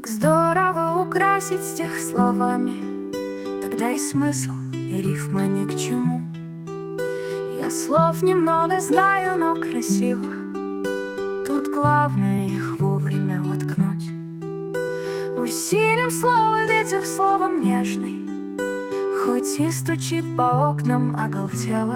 Так здорово украсить стих словами, тогда и смысл, и рифма ни к чему. Я слов немного знаю, но красиво. Тут главное их вовремя воткнуть. Усилим слово, ветер словом нежный, хоть и стучит по окнам оголтело.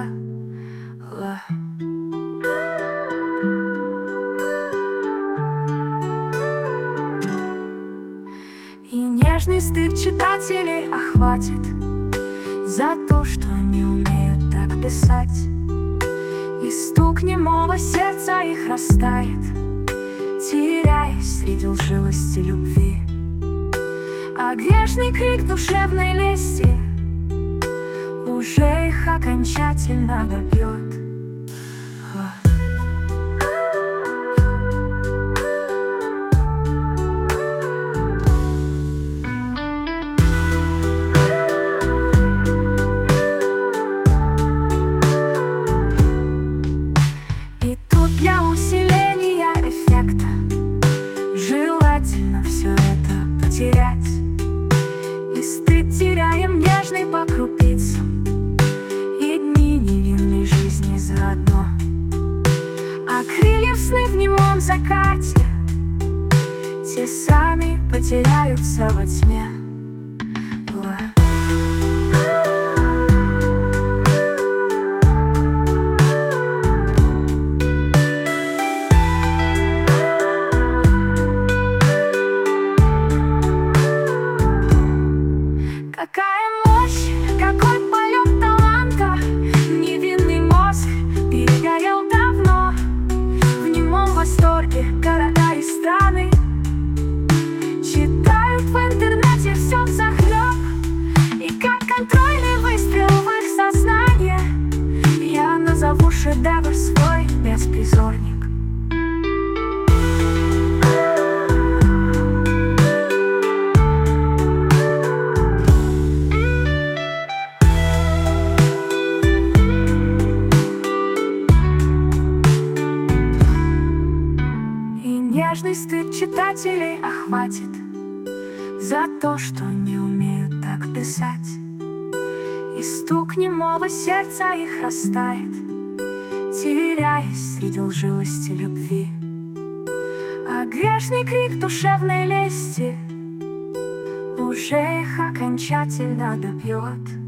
И нежный стыд читателей охватит за то, что они умеют так писать. И стук немого сердца их растает, теряясь среди лживости любви. А грешный крик душевной лести уже их окончательно добьет. И тут для усиления эффекта желательно все это потерять. И стыд теряем нежный по крупицам, и дни невинной жизни заодно. А крылья сны в немом закате, те сами потеряются во тьме. Какая мощь, какой полет таланта! Невинный мозг перегорел давно. В немом восторге города и страны читают в интернете все взахлеб. И как контрольный выстрел в их сознание я назову шедевр свой беспризорник. Нежный стыд читателей охватит за то, что не умеют так писать. И стук немого сердца их растает, теряясь среди лживости любви. А грешный крик душевной лести уже их окончательно добьет.